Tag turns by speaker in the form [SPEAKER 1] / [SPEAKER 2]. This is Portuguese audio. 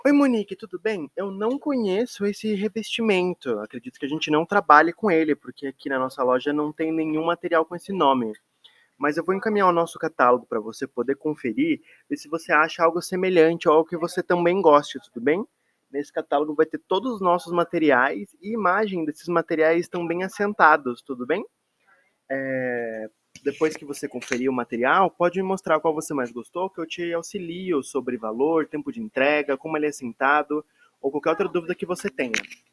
[SPEAKER 1] Oi, Monique, tudo bem? Eu não conheço esse revestimento. Acredito que a gente não trabalhe com ele, porque aqui na nossa loja não tem nenhum material com esse nome. Mas eu vou encaminhar o nosso catálogo para você poder conferir, ver se você acha algo semelhante ou algo que você também goste, tudo bem? Nesse catálogo vai ter todos os nossos materiais e imagem desses materiais estão bem assentados, tudo bem? Depois que você conferir o material, pode me mostrar qual você mais gostou, que eu te auxilio sobre valor, tempo de entrega, como ele é assentado, ou qualquer outra dúvida que você tenha.